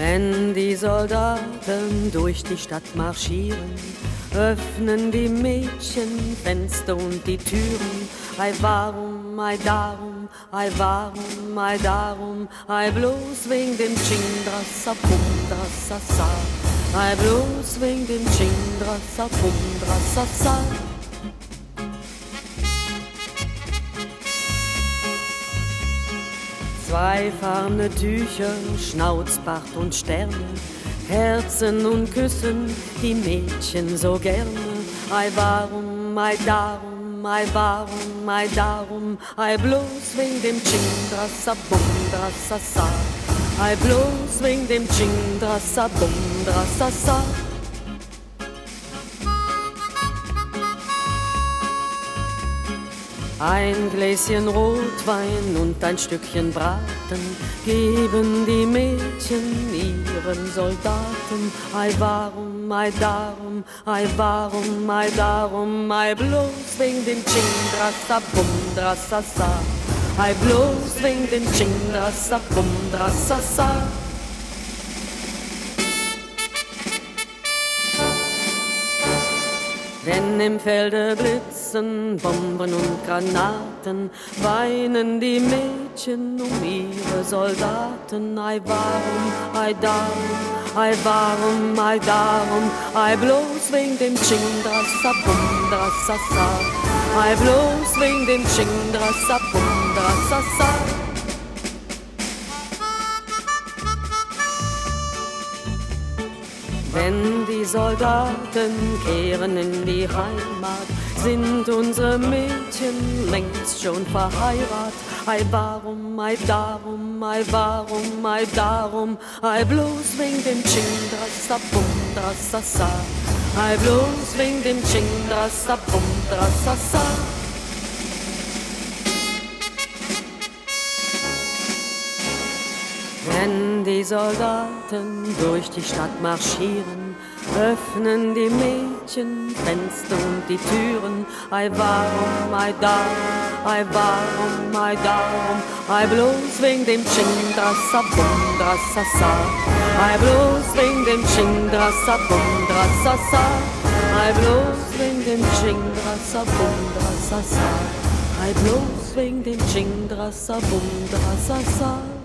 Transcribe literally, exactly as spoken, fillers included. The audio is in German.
Wenn die Soldaten durch die Stadt marschieren, öffnen die Mädchen Fenster und die Türen. Ei warum, ei darum, ei warum, ei darum, ei bloß wegen dem Chingdrassa Pumdrassa sa. Ei bloß wegen dem Chingdrassa Pumdrassa sa. Zweifarbene Tücher, Schnauzbart und Sterne, Herzen und Küssen die Mädchen so gerne. Ei warum, ei darum, ei warum, ei darum, ei bloß wegen dem Chingdrassa Bumdrassa sa. Ei bloß wegen dem Chingdrassa Bumdrassa sa. Ein Gläschen Rotwein und ein Stückchen Braten geben die Mädchen ihren Soldaten. Ei warum, ei darum, ei warum, ei darum, ei bloß wegen dem Chingdrassa Bumdrassa sa. Ei bloß wegen dem Chingdrassa Bumdrassa sa. Wenn im Felde blitzen Bomben und Granaten, weinen die Mädchen um ihre Soldaten. Ei warum, ei darum, ei warum, ei darum, ei bloß wegen dem Chingdrassa Bumdrassa sa. Ei bloß wegen dem Chingdrassa Bumdrassa sa. Wenn die Soldaten kehren in die Heimat, sind unsere Mädchen längst schon verheiratet. Ei warum, ei darum, ei warum, ei darum, ei bloß wegen dem Chingdrassa Bumdrassa sa. Ei bloß wegen dem Chingdrassa Bumdrassa sa. Wenn die Soldaten durch die Stadt marschieren, öffnen die Mädchen Fenster und die Türen. Ei warum, ei darum, ei warum, ei darum, ei bloß wegen dem Chingdrassa Bumdrassa sa. Ei bloß wegen dem Chingdrassa Bumdrassa sa. Ei bloß wegen dem Chingdrassa Bumdrassa sa. Ei bloß wegen dem Chingdrassa Bumdrassa sa.